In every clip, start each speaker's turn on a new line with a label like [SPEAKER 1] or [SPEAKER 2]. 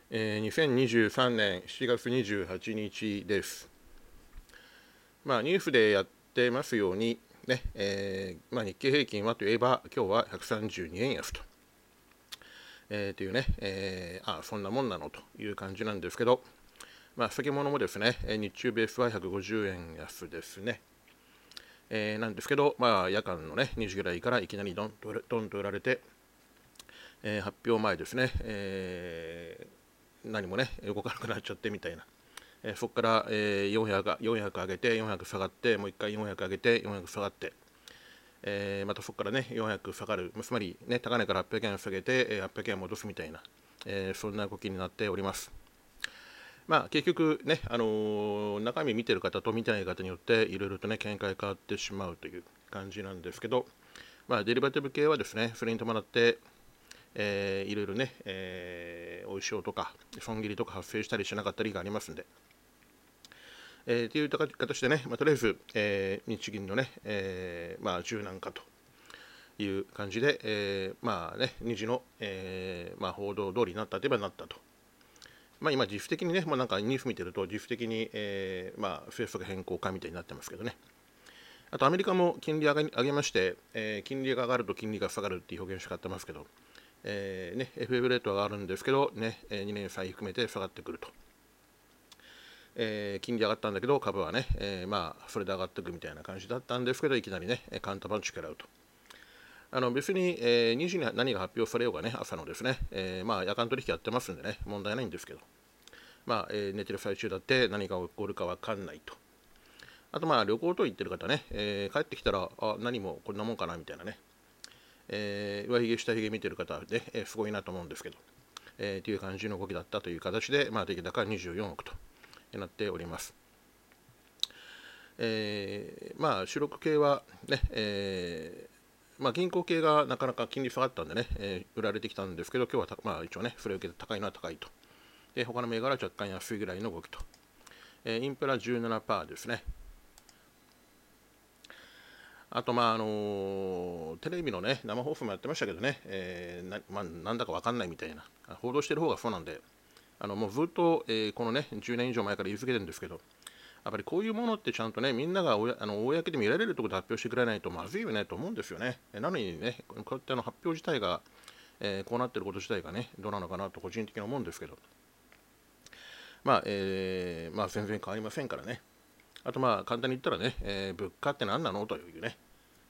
[SPEAKER 1] 2023年7月28日です。ニュースでやってますように、ね日経平均はといえば、今日は132円安と、というね、そんなもんなのという感じなんですけど、先物もですね、日中ベースは150円安ですね。なんですけど、夜間のね、2時ぐらいからいきなりドンと売られて、発表前ですね、何もね、動かなくなっちゃってみたいな。そこから、400上げて、400下がって、もう一回400上げて、400下がって、またそこからね、400下がる、つまり、ね、高値から800円下げて、800円戻すみたいな、そんな動きになっております。結局ね、中身見てる方と見てない方によって、いろいろとね、見解変わってしまうという感じなんですけど、デリバティブ系はですね、それに伴って、いろいろね、おいしいとか損切りとか発生したりしなかったりがありますんで、という形でね、とりあえず、日銀のね、柔軟化という感じで、2時の、報道通りになったといえばなったと。今、自主的にね、なんかニュース見てると、自主的に、政策変更かみたいになってますけどね。あと、アメリカも金利上げまして、金利が上がると金利が下がるっていう表現を使ってますけど、FF レートは上がるんですけど、ね、2年債含めて下がってくると。金利上がったんだけど、株はね、それで上がっていくみたいな感じだったんですけど、いきなりね、カウンターパンチ食らうと。別に、2時に何が発表されようがね、朝のですね、夜間取引やってますんでね、問題ないんですけど、寝てる最中だって何が起こるか分かんないと。あと、旅行と言ってる方ね、帰ってきたら、何もこんなもんかなみたいなね、上髭下髭見てる方ですごいなと思うんですけど、という感じの動きだったという形で、出来高24億となっております。主力系はね、銀行系がなかなか金利下がったんでね、売られてきたんですけど、今日は一応ね、それを受けて高いのは高いと。で、他の銘柄は若干安いぐらいの動きと。インプラ 17% ですね。あと、テレビのね、生放送もやってましたけどね、なんだか分かんないみたいな、報道してる方がそうなんで、もうずっと、このね、10年以上前から言い続けてるんですけど、やっぱりこういうものってちゃんとね、みんなが公で見られるところで発表してくれないとまずいよねと思うんですよね。なのにね、こうやって発表自体が、こうなってること自体がね、どうなのかなと個人的に思うんですけど、全然変わりませんからね。あと簡単に言ったらね、物価って何なのというね、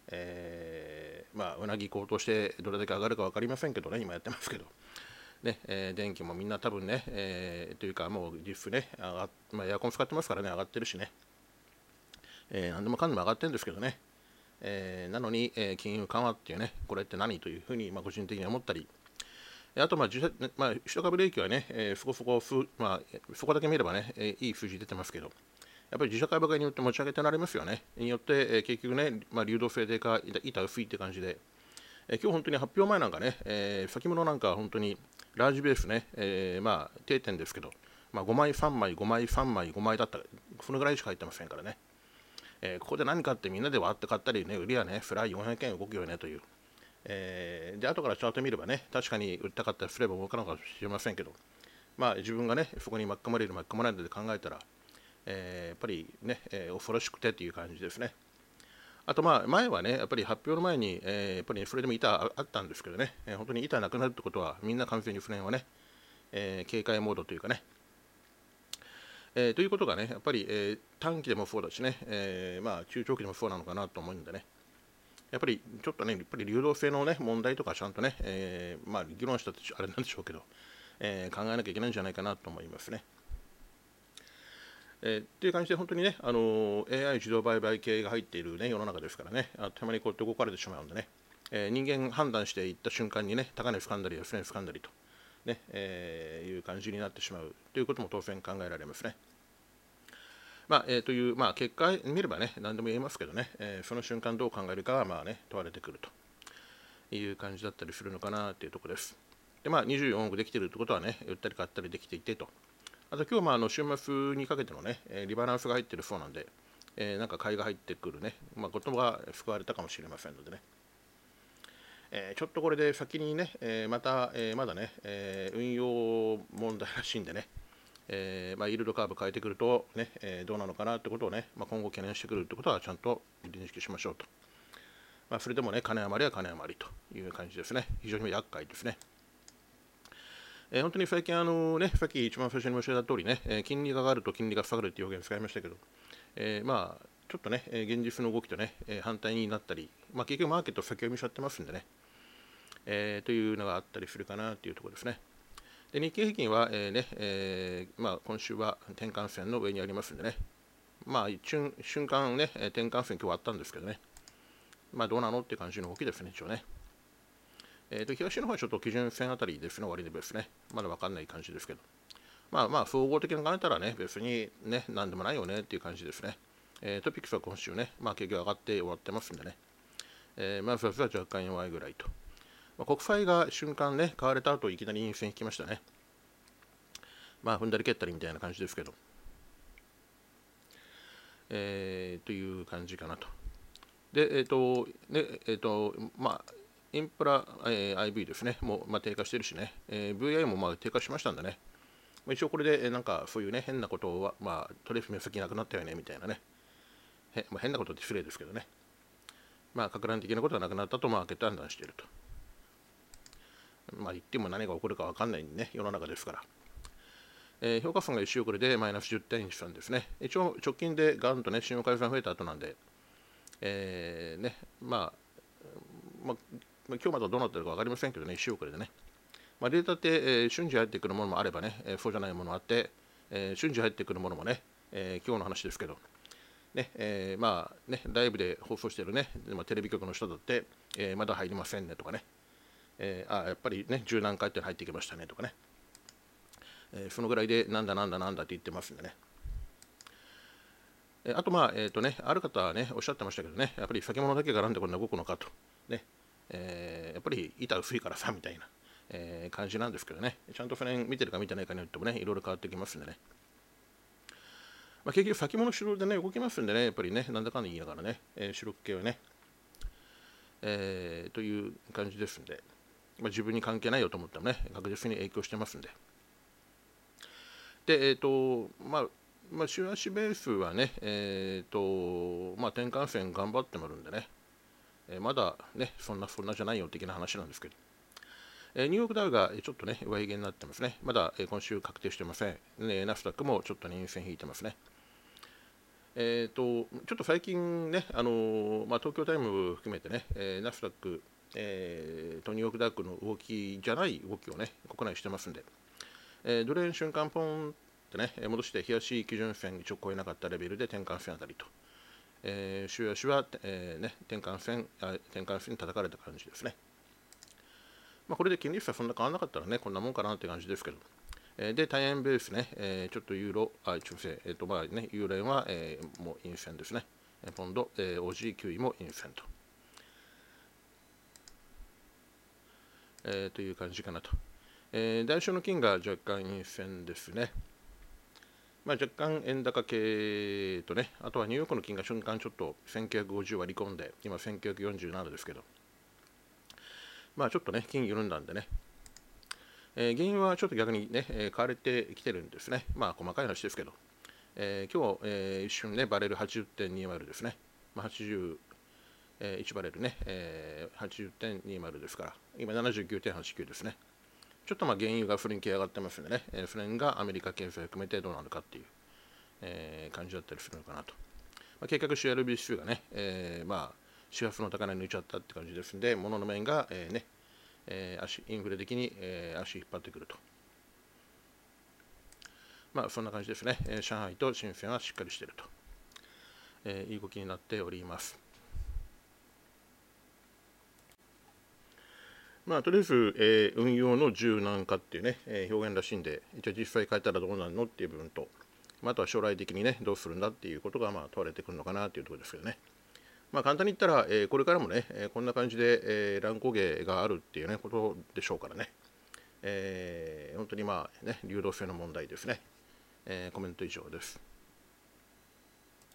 [SPEAKER 1] うなぎ高騰してどれだけ上がるか分かりませんけどね、今やってますけど、ね電気もみんな多分ね、というかもう実質ね、エアコン使ってますからね、上がってるしね、何でもかんでも上がってるんですけどね、なのに、金融緩和っていうね、これって何というふうに、個人的に思ったり、あと、首都株利益はね、そこだけ見ればね、いい数字出てますけど、やっぱり自社株買いによって持ち上げてなりますよね。によって、結局ね、流動性低下、板薄いって感じで、今日本当に発表前なんかね、先物なんか本当にラージベースね、定点ですけど、5枚、3枚、5枚、3枚、5枚だった、そのぐらいしか入ってませんからね。ここで何かってみんなで割って買ったりね、売りはね、フライ400円動くよねという。で、後からチャート見ればね、確かに売りたかったりすれば動かないかもしれませんけど、自分がね、そこに巻き込まれる、巻き込まれるで考えたら、やっぱりね、恐ろしくてっていう感じですね。あと前はね、やっぱり発表の前に、やっぱりそれでも板あったんですけどね、本当に板なくなるってことは、みんな完全に不燃はね、警戒モードというかね、ということがね、やっぱり、短期でもそうだしね、中長期でもそうなのかなと思うんでね、やっぱりちょっとね、やっぱり流動性のね、問題とかちゃんとね、議論したってあれなんでしょうけど、考えなきゃいけないんじゃないかなと思いますね。っていう感じで本当にね、AI 自動売買系が入っている、ね、世の中ですからね、たまにこうやって動かれてしまうんでね、人間判断していった瞬間にね、高値掴んだり安値掴んだりと、ねいう感じになってしまうということも当然考えられますね。という、結果見ればね、何でも言えますけどね、その瞬間どう考えるかは問われてくるという感じだったりするのかなというところです。で、24億できているということはね、売ったり買ったりできていてと。あと今日も週末にかけてのね、リバランスが入っているそうなんで、なんか買いが入ってくるね、ことが救われたかもしれませんのでね。 ちょっとこれで先にね、また、まだね、運用問題らしいんでね、イールドカーブ変えてくると、ねどうなのかなってことをね、今後懸念してくるってことはちゃんと認識しましょうと。それでもね、金余りは金余りという感じですね。非常に厄介ですね。本当に最近さっき一番最初に申し上げた通りね、金利が上がると金利が下がるという表現を使いましたけど、ちょっとね、現実の動きとね、反対になったり、結局マーケット先読みしちゃってますんでね、というのがあったりするかなというところですね。で日経平均は、今週は転換線の上にありますんでね、瞬間ね、転換線今日あったんですけどね、どうなのっていう感じの動きですね、一応ね。東の方はちょっと基準線あたりですね、終わりでですね、まだ分かんない感じですけど、総合的に考えたらね、別にね、なんでもないよねっていう感じですね。トピックスは今週ね、結局上がって終わってますんでね、まずは若干弱いぐらいと。国債が瞬間ね、買われた後いきなり陰線引きましたね。踏んだり蹴ったりみたいな感じですけど、という感じかなと。で、インプラ、IV ですね、もう、低下してるしね、VI も低下しましたんでね、一応これで、そういうね、変なことは、とりあえず目先なくなったよね、みたいなね、変なことって失礼ですけどね、格乱的なことがなくなったとマーケット判断していると。言っても何が起こるか分かんないね、世の中ですから。評価損が1週遅れでマイナス 10.13 ですね。一応直近でガンとね、信用改ざん増えた後なんで、今日まだどうなってるか分かりませんけどね、1週遅れでね。データって、瞬時入ってくるものもあればね、そうじゃないものあって、瞬時入ってくるものもね、今日の話ですけど、ライブで放送しているね、テレビ局の人だって、まだ入りませんねとかね、やっぱりね、十何回って入ってきましたねとかね、そのぐらいでなんだって言ってますんでね。あとある方はね、おっしゃってましたけどね、やっぱり先物だけがなんでこんな動くのかと、ね、やっぱり板薄いからさみたいな、感じなんですけどね、ちゃんとそれ見てるか見てないかによってもね、いろいろ変わってきますんでね。結局先物主導でね、動きますんでね、やっぱりね、なんだかんだ言いながらね、主力系はね、という感じですんで、自分に関係ないよと思ったらね、確実に影響してますんで。で、週足ベースはね、転換線頑張ってもらうんでね、まだね、そんなじゃないよ的な話なんですけど、ニューヨークダウがちょっとね、上髭になってますね。まだ今週確定してません。ナスダックもちょっと陰線引いてますね。ちょっと最近ね、東京タイム含めてね、ナスダック、ニューヨークダックの動きじゃない動きをね、国内してますんで、ドル円瞬間ポンってね、戻して冷やし基準線一応超えなかったレベルで転換線あたりと、週足は、転換線に叩かれた感じですね。これで金利差そんな変わらなかったらね、こんなもんかなって感じですけど。で、対円ベースね、ちょっとユーロ、中世、ユーロ円は、もう陰線ですね。ポンド、OG9 位も陰線と。という感じかなと。代償の金が若干陰線ですね。若干円高系とね、あとはニューヨークの金が瞬間ちょっと1950割り込んで、今1947ですけど、ちょっとね、金緩んだんでね、原因はちょっと逆にね、買われてきてるんですね。細かい話ですけど、今日、一瞬ね、バレル 80.20 ですね。81バレルね、80.20 ですから、今 79.89 ですね。ちょっと原油がフレン系上がってますんでね、フレンがアメリカ経済を含めてどうなるかっていう、感じだったりするのかなと。結局 CRB 指数がね、4月の高値抜いちゃったって感じですんで、物の面が、インフレ的に、足引っ張ってくると。そんな感じですね。上海と深センはしっかりしていると、いい動きになっております。とりあえず、運用の柔軟化っていうね、表現らしいんで、一応実際変えたらどうなるのっていう部分と、あとは将来的にね、どうするんだっていうことが問われてくるのかなというところですけどね。簡単に言ったら、これからもね、こんな感じで、乱高下があるっていうね、ことでしょうからね。本当に流動性の問題ですね。コメント以上です。